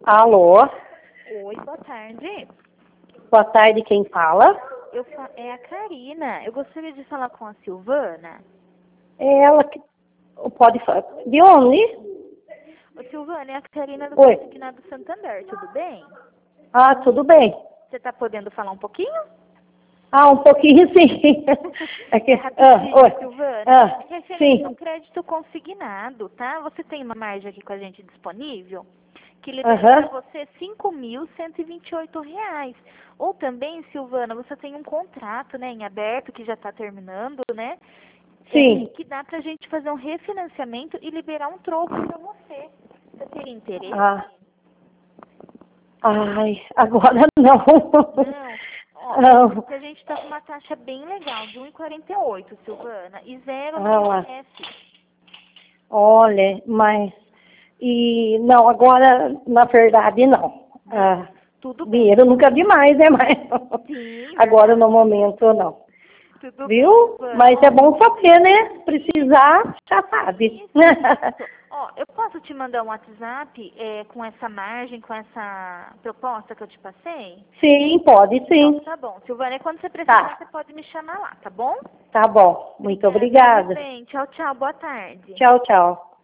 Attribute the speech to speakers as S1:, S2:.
S1: Alô?
S2: Oi, boa tarde.
S1: Boa tarde, quem fala?
S2: É a Karina. Eu gostaria de falar com a Silvana.
S1: É ela que pode falar. De onde?
S2: Ô, Silvana, é a Karina do
S1: Oi.
S2: Consignado Santander, tudo bem?
S1: Ah, tudo bem.
S2: Você está podendo falar um pouquinho?
S1: Ah, um pouquinho sim. É que,
S2: É rapidinho,
S1: oi.
S2: Silvana. Referente ao
S1: Sim.
S2: crédito consignado, tá? Você tem uma margem aqui com a gente disponível que libera
S1: Aham.
S2: para você R$ 5.128. Ou também, Silvana, você tem um contrato, né, em aberto que já está terminando, né?
S1: Sim.
S2: Que dá pra gente fazer um refinanciamento e liberar um troco para você. Você teria interesse?
S1: Ah. Ai, agora não.
S2: Não. Ó,
S1: Não.
S2: porque a gente está com uma taxa bem legal, de 1,48, Silvana, e zero no
S1: Ah lá.
S2: IOF.
S1: Olha, mas. E não, agora, na verdade, não.
S2: Não.
S1: Ah,
S2: Tudo bem.
S1: dinheiro nunca é demais, né? Mas
S2: Sim,
S1: agora no
S2: verdade.
S1: momento não.
S2: Tudo bem,
S1: Viu?
S2: Silvana.
S1: Mas é bom saber, né? Precisar, já sabe.
S2: Isso. Ó, eu posso te mandar um WhatsApp com essa margem, com essa proposta que eu te passei?
S1: Sim, pode
S2: Então
S1: sim.
S2: tá bom. Silvana, quando você precisar,
S1: Tá,
S2: você pode me chamar lá, tá bom?
S1: tá bom. Muito
S2: Obrigada, viu,
S1: obrigada.
S2: bem? Tchau, tchau. Boa tarde.
S1: Tchau, tchau.